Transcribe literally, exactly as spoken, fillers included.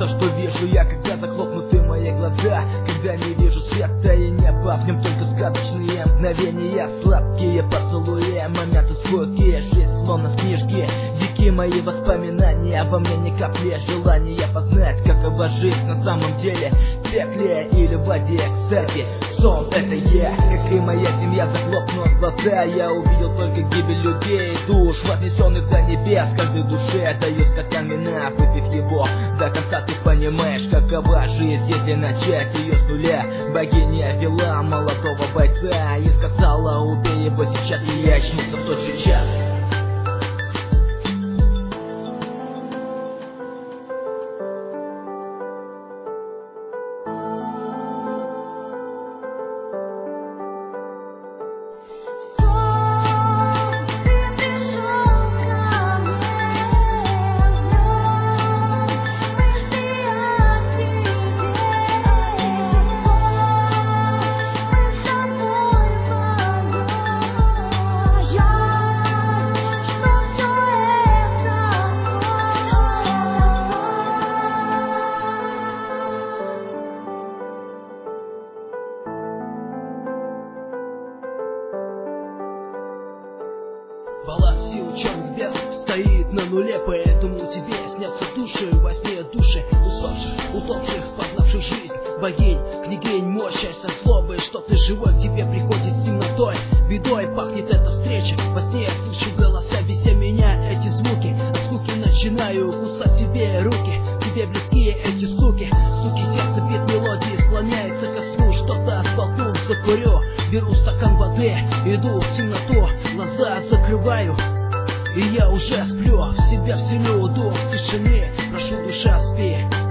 то, что вижу я, когда захлопнуты мои глаза, когда не вижу света и неба, в нем только сказочные мгновения, сладкие поцелуи, моменты скуки, жизнь словно с книжки, дикие мои воспоминания, во мне ни капли желания познать, какова жизнь на самом деле, в пекле или в воде. Кстати, сон — это я, как и моя семья. Захлопнув глаза, я увидел только гибель людей, душ, вознесенных до небес. Каждой душе дают стакан вина, выпив его до конца, ты понимаешь, какова жизнь, если начать ее с нуля. Богиня вела молодого бойца и сказала: убей его сейчас, и я очнулся в тот же час. Баллад в силу черных белых стоит на нуле, поэтому тебе снятся души во сне, души усопших, утопших, познавших жизнь, богинь, княгинь, мощь, счастье, злобы, что ты живой, к тебе приходит с темнотой, бедой пахнет эта встреча. Во сне я слышу голоса, везде меня эти звуки, от скуки начинаю кусать себе руки, тебе близкие эти стуки, стуки сердца, бит мелодии, склоняется ко сну, что-то столкнулся, курю, беру стакан воды, иду в темноту, глаза закрываю, и я уже сплю, в себя вселю дух тишины, прошу, душа, спи.